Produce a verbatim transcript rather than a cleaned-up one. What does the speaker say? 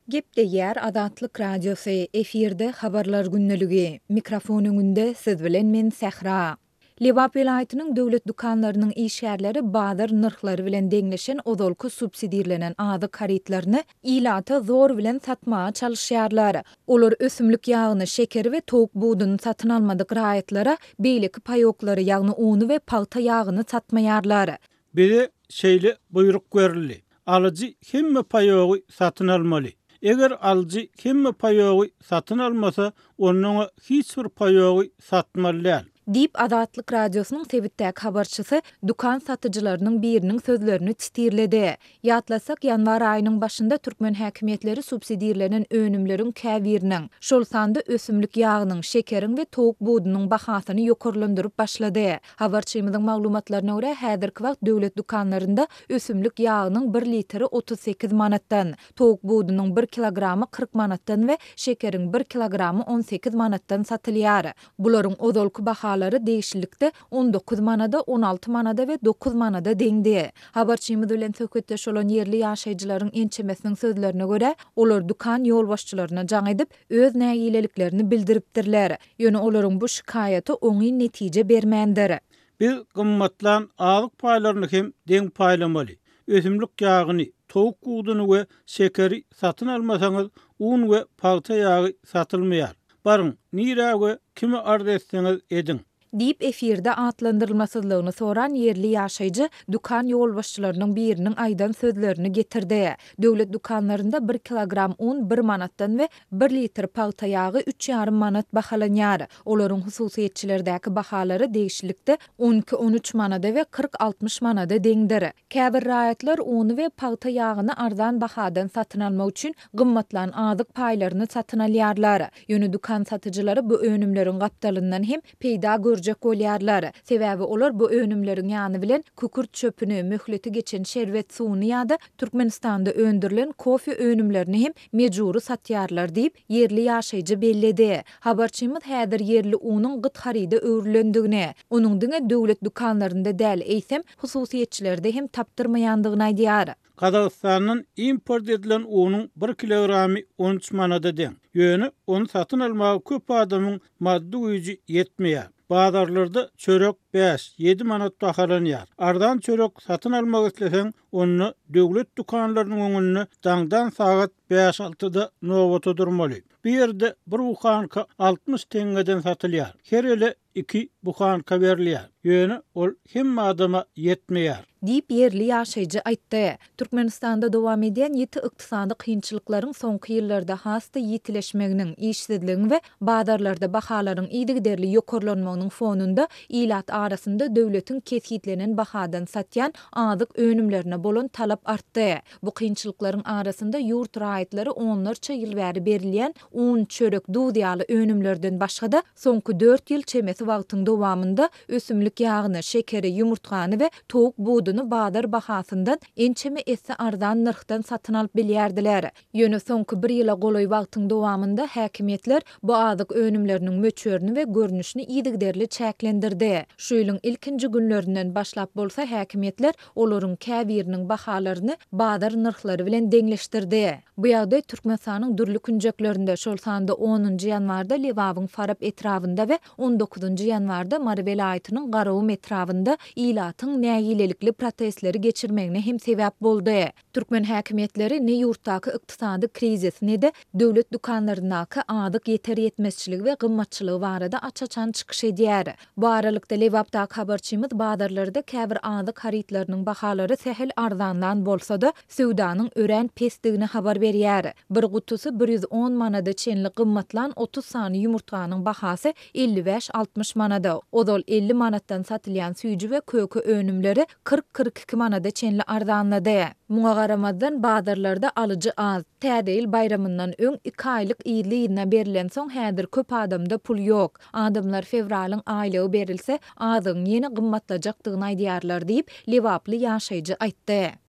Gepde yer Adatlyk Radiosu efirde habarlar günneligi. Mikrofon öňünde siz bilen men Sähra. Lewap vilayatynyň döwlet dukanlarynyň işgärleri bazar nyrhlary bilen deňleşen ozalky subsidiýalenen azyk haritlaryny ilata zor bilen satmaga çalışýarlar. Olar ösümlik ýagyny, şekeri we towuk buduny satyn almadyk raýatlara beýleki paýoklary ýagny uny we palta ýagyny satmaýarlar. Biri şeýle buyruk berildi. Alyjy hemme paýogy satyn almaly. Eger alyjy hemme paýogy satyn almasa, onuň hiç bir paýogy satmaly. Dip Adatlyk Radiosynyň Tebitdäki habarçysy dukan satyjylarynyň biriniň sözlerini titirledi. Ýatlasak, ýanwar aýynyň başynda türkmen häkimetleri subsidiýalenen önümleriň käbiriniň, şol sanda ösümlik ýagynyň, şekeriň we towuk budunyň bahasyny ýokarlandyryp başlady. Habarçymyzyň maglumatlaryna görä, häzirki wagt döwlet dukanlarynda ösümlik ýagynyň bir litri otuz sekiz manatdan, towuk budunyň bir kilogramy kırk manatdan we şekeriň bir kilogramy on sekiz manatdan satylýar. Bularyň ozalky bahalary değişiklikde on dokuz manada, on alty manada we dokuz manada deňdi. Habarçymyz bilen söhbetdeş bolan yerli ýaşaýjylaryň ençemesiniň sözlerine görä, olar dukan ýol başçylaryna jaň edip öz nägileliklerini bildiripdirler. Ýöne olaryň bu şikayaty oňy netije bermändir. Bir gymmatlan azyk paýlaryny hem deň paýlamaly. Ösümlik ýagyny, towuk buduny we şekeri satyn almasaňyz, un we palta ýagy satylmaýar. Barın, nirä kimi arz etseňiz edin. Dip efirde atlandyrylmasızlygyny soran yerli ýaşaýjy dukan ýol başçylarynyň biriniň aýdan sözlerini getirdi. Döwlet dukanlarynda bir kilogram un bir manatdan we bir litr palta ýagy üç ýarym manat bahalanýar. Olaryň hususiýetçilerdäki bahalary değişiklikde on iki on üç manada we kırk altmış manada deňdir. Käbir raýatlar uny we palta ýagyny arzan bahadan satyn almak üçin gymmatlan azyk paýlaryny satyn alýarlar. Ýöne dukan satyjylary bu önümleriň gapdalyndan hem peýda görjek bolýarlar. Sebäbi olar bu önümleriň ýany bilen kükürt çöpüni, möhleti geçen şerbet suwuny ýa-da Türkmenistanda öndürilen kofe önümlerini hem mejburi satýarlar diýip yerli ýaşaýjy belledi. Habarçymyz häzir yerli unyň gyt haryda öwrülendigini, onuň diňe döwlet dukanlarynda däl eýsem hususiýetçilerde hem tapdyrmaýandygyny aýdýar. Kazakstanyň import edilen unyň bir kilogramy on üç manada deň. Ýöne onu satyn almaga köp adamyň maddi güýji ýetmeýär. Bazarlarda çörek beş yedi manat bahalanýar. Ardan çörek satyn almak isleseň, onu döwlet dukanlarynyň öňüne daňdan sagat beş altıda nowata durmaly. Bir ýerde bir buhanka altmış teňgeden satylýar. Her ele iki buhanka berilýär. Ýöne ol hemme adama ýetmeýär. Dip yerli ýaşaýjy aýtdy. Türkmenistanda dowam eden ýeti ykdysady kynçylyklaryň soňky ýyllarda hasta ýetileşmeginiň, işsizligiň we bazarlarda bahalaryň ýygyderli ýokarlanmagynyň fonunda ilat arasynda döwletiň kesgitlenen bahadan satýan azyk önümlerine bolan talap artdy. Bu kynçylyklaryň arasynda ýurt raýatlary onlarça ýyl bäri berilýän un, çörek, duýaly önümlerden başga da soňky dört ýyl çemesi wagtyň dowamında ösümlik ýagyny, şekeri, ýumurtgany we towuk buduny bazar bahasyndan ençeme esse arzan nyrhdan satyn alyp bilýärdiler. Ýöne soňky bir ýyla goly wagtyň dowamında häkimetler bu azyk önümleriniň möçürini we görnüşini ýygyderli çäklendirdi. Şu ýylyň ilkinji günlerinden başlap bolsa häkimetler olaryň käbiriniň bahalaryny bazar nyrhlary bilen deňleşdirdi. Bu ýagdaý Türkmenistanyň durly künjeklerinde şol sanda onunji ýanwarda Lewabyň Farap etrafynda we on dokuzunji ýanwarda Mary vilayatynyň Garawum etrafynda ilatyň nägilelikli protestleri geçirmegine hem sebäp boldy. Türkmen häkimetleri ne ýurtdaky ykdysady krizis ne de döwlet dukanlaryndaky azyk ýeter ýetmezçiligi we gymmatçylygy barada açaçan çykyş edýär. Bu aralykda Lewapdaky habarçymyz bazarlarda käbir azyk haritlarynyň bahalary sehel arzandan bolsa-da sowdanyň ören pesdigini habar berýär. Bir gutusy bir ýüz on manada çenli gymmatlan otuz sany ýumurtganyň bahasy elli beş altmış manada. Ozal elli manatdan satylýan süýji we kökü önümleri kırk kırk iki manada çenli arzanlady. Muňa garamazdan bazarlarda alyjy az. Täze ýyl bayramyndan öň iki aýlyk ýyly ýylyna berilen soň häzir köp adamda pul ýok. Adamlar fevralyň aýlygy berilse, azyň ýene gymmatlajakdygyny aýdýarlar diýip Lewaply ýaşaýjy aýtdy.